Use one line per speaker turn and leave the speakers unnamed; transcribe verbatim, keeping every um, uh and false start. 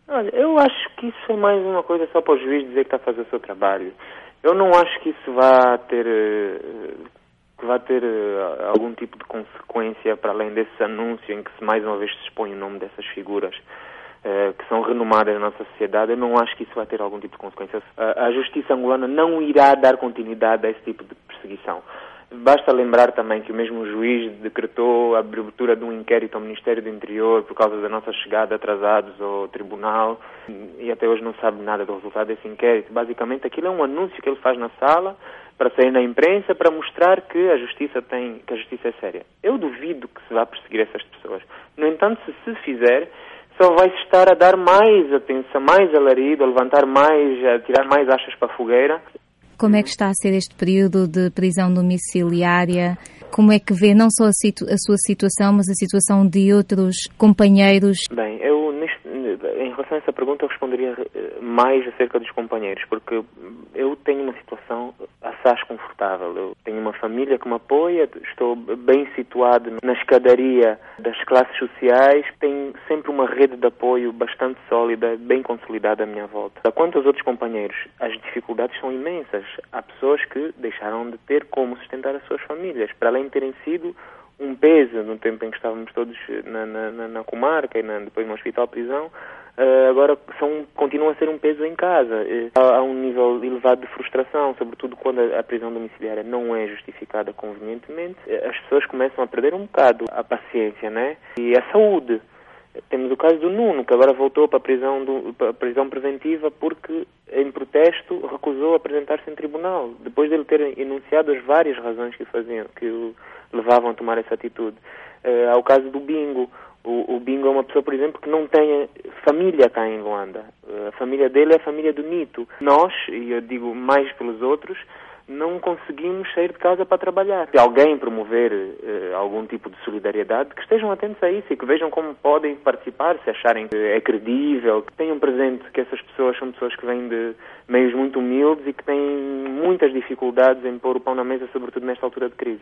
Olha, eu acho que isso é mais uma coisa só para o juiz dizer que está a fazer o seu trabalho. Eu não acho que isso vá ter, que vá ter algum tipo de consequência para além desse anúncio em que se mais uma vez se expõe o nome dessas figuras que são renomadas na nossa sociedade. Eu não acho que isso vai ter algum tipo de consequência. A justiça angolana não irá dar continuidade a esse tipo de perseguição. Basta lembrar também que o mesmo juiz decretou a abertura de um inquérito ao Ministério do Interior por causa da nossa chegada atrasados ao tribunal e até hoje não sabe nada do resultado desse inquérito. Basicamente aquilo é um anúncio que ele faz na sala para sair na imprensa para mostrar que a justiça tem, que a justiça é séria. Eu duvido que se vá perseguir essas pessoas. No entanto, se se fizer, só vai se estar a dar mais atenção, mais alarido, a levantar mais, a tirar mais achas para a fogueira.
Como é que está a ser este período de prisão domiciliária? Como é que vê não só a, situ- a sua situação, mas a situação de outros companheiros?
Bem, eu neste, em relação a essa pergunta eu responderia mais acerca dos companheiros, porque eu tenho uma situação assaz confortável. Eu tenho uma família que me apoia, estou bem situado na escadaria das classes sociais, tenho sempre uma rede de apoio bastante sólida, bem consolidada à minha volta. Quanto aos outros companheiros, as dificuldades são imensas. Há pessoas que deixaram de ter como sustentar as suas famílias, para além de terem sido um peso no tempo em que estávamos todos na, na, na comarca e na, depois no hospital-prisão, uh, agora são, continuam a ser um peso em casa. Uh, há, há um nível elevado de frustração, sobretudo quando a, a prisão domiciliária não é justificada convenientemente. Uh, as pessoas começam a perder um bocado a paciência, né? E a saúde. Temos o caso do Nuno, que agora voltou para a prisão, do, para a prisão preventiva porque, em protesto, recusou apresentar-se em tribunal, depois de ele ter enunciado as várias razões que o faziam, que o levavam a tomar essa atitude. Uh, há o caso do Bingo. O, o Bingo é uma pessoa, por exemplo, que não tem família cá em Luanda. Uh, a família dele é a família do Nito. Nós, e eu digo mais pelos outros, não conseguimos sair de casa para trabalhar. Se alguém promover uh, algum tipo de solidariedade, que estejam atentos a isso e que vejam como podem participar, se acharem que é credível, que tenham presente que essas pessoas são pessoas que vêm de meios muito humildes e que têm muitas dificuldades em pôr o pão na mesa, sobretudo nesta altura de crise.